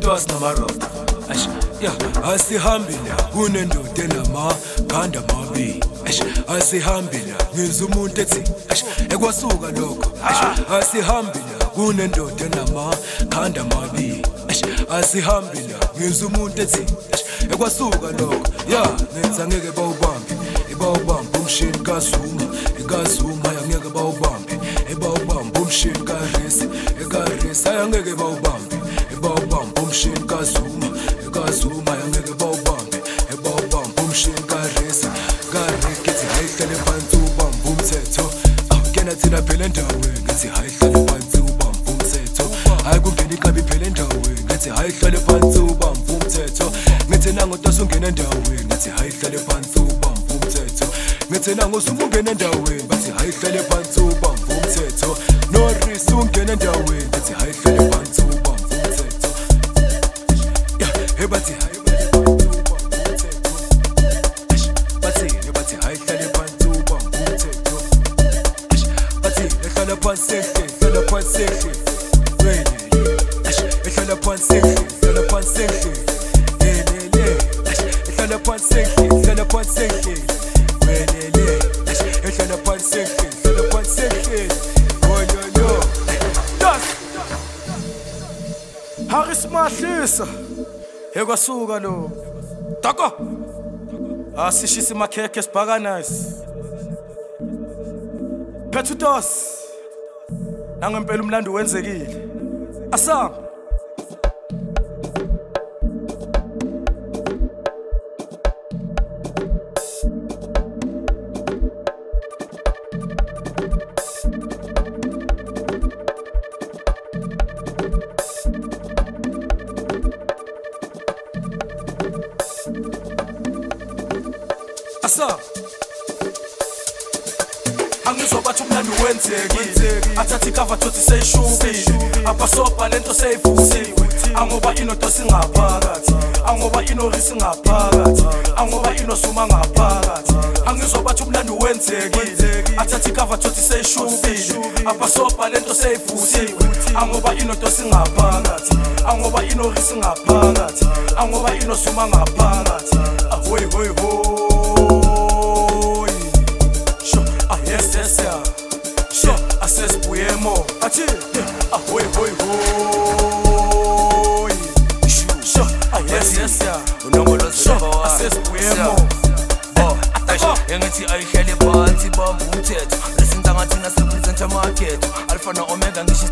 Petros namaroda asihambi la kunendoda enamakhanda amabili asihambi la ngizwa umuntu ethi ekwasuka lokho asihambi la kunendoda enamakhanda amabili asihambi la ngizwa umuntu ethi ekwasuka lokho ngenza ngeke bawubambe umshini kazuma angeke bawubambe umshini karesi angeke bawubambe umshini kazuma angeke bawubambe umshini karesi kithi hayihlale phansi ubambe umthetho kena thina phela endaweni ngathi hayihlale phansi ubambe umthetho hayi kungena ikabi phela endaweni ngathi hayihlale phansi ubambe umthetho ngithi nango tasungena endaweni ngathi hayihlale phansi ubambe umthetho ngithi nango usungena endaweni bathi hayihlale phansi ubambe umthetho Norris ungena endaweni ngathi hayihlale phansi ubambe umthetho bathi hayihlale phansi ubambe umthetho bathi ehlala phansi ehlala phansi ehlala phansi ehlala phansi ehlala phansi ehlala phansi ehlala phansi ehlala phansi Haris Mahlisa ekwasuka lo Doko asishisa makhekhe sibhakanisi Petros nangempela umlando wenzekile asanga Angizobathi umlando wenzekile athathi cover thothi seyishubile abasobha lento seyivusiwe angoba inoto singaphakathi angoba inorisi ngaphakathi angoba inosuma ngaphakathi angizobathi umlando wenzekile athathi cover thothi seyishubile abasobha lento seyivusiwe angoba inoto singaphakathi angoba inorisi ngaphakathi angoba inosuma ngaphakathi ahoy hoy hoy yes sure assess buyemo athi ahoy hoy hoy sure yes unomolo sure assess buyemo engithi ayihlele phansi bambe umthetho lesinta ngathi nase present market alpha no omega ngisho